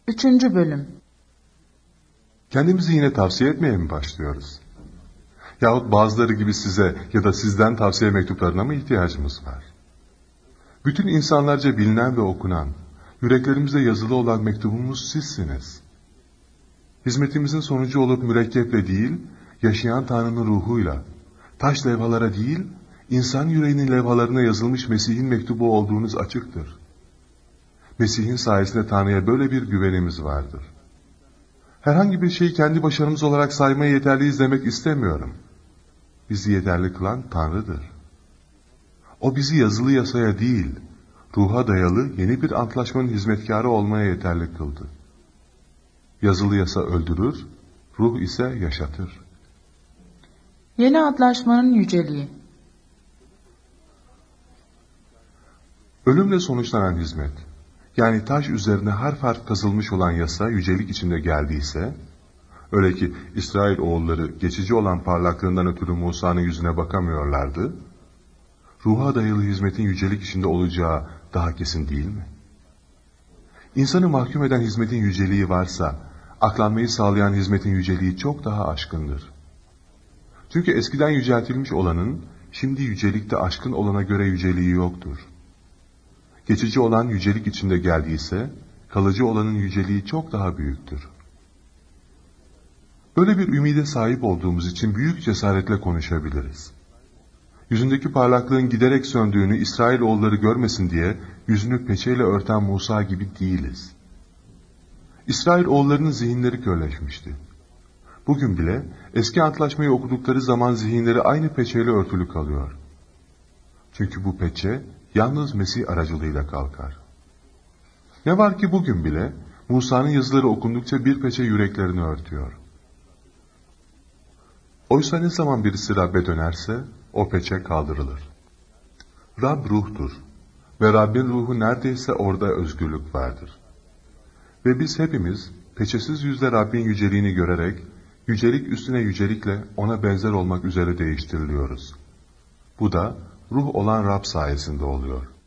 Üçüncü bölüm. Kendimizi yine tavsiye etmeye mi başlıyoruz? Yahut bazıları gibi size ya da sizden tavsiye mektuplarına mı ihtiyacımız var? Bütün insanlarca bilinen ve okunan, yüreklerimizde yazılı olan mektubumuz sizsiniz. Hizmetimizin sonucu olup mürekkeple değil, yaşayan Tanrı'nın ruhuyla, taş levhalara değil, insan yüreğinin levhalarına yazılmış Mesih'in mektubu olduğunuz açıktır. Mesih'in sayesinde Tanrı'ya böyle bir güvenimiz vardır. Herhangi bir şeyi kendi başarımız olarak saymaya yeterliyiz demek istemiyorum. Bizi yeterli kılan Tanrı'dır. O bizi yazılı yasaya değil, ruha dayalı yeni bir antlaşmanın hizmetkarı olmaya yeterli kıldı. Yazılı yasa öldürür, ruh ise yaşatır. Yeni antlaşmanın yüceliği. Ölümle sonuçlanan hizmet, yani taş üzerine harf harf kazılmış olan yasa yücelik içinde geldiyse, öyle ki İsrail oğulları geçici olan parlaklığından ötürü Musa'nın yüzüne bakamıyorlardı, ruha dayalı hizmetin yücelik içinde olacağı daha kesin değil mi? İnsanı mahkum eden hizmetin yüceliği varsa, aklanmayı sağlayan hizmetin yüceliği çok daha aşkındır. Çünkü eskiden yüceltilmiş olanın, şimdi yücelikte aşkın olana göre yüceliği yoktur. Geçici olan yücelik içinde geldiyse, kalıcı olanın yüceliği çok daha büyüktür. Böyle bir ümide sahip olduğumuz için büyük cesaretle konuşabiliriz. Yüzündeki parlaklığın giderek söndüğünü İsrailoğulları görmesin diye yüzünü peçeyle örten Musa gibi değiliz. İsrailoğullarının zihinleri körleşmişti. Bugün bile eski antlaşmayı okudukları zaman zihinleri aynı peçeyle örtülü kalıyor. Çünkü bu peçe yalnız Mesih aracılığıyla kalkar. Ne var ki bugün bile Musa'nın yazıları okundukça bir peçe yüreklerini örtüyor. Oysa ne zaman birisi Rab'be dönerse o peçe kaldırılır. Rab ruhtur ve Rabbin ruhu neredeyse orada özgürlük vardır. Ve biz hepimiz peçesiz yüzle Rabbin yüceliğini görerek yücelik üstüne yücelikle ona benzer olmak üzere değiştiriliyoruz. Bu da ruh olan Rab sayesinde oluyor.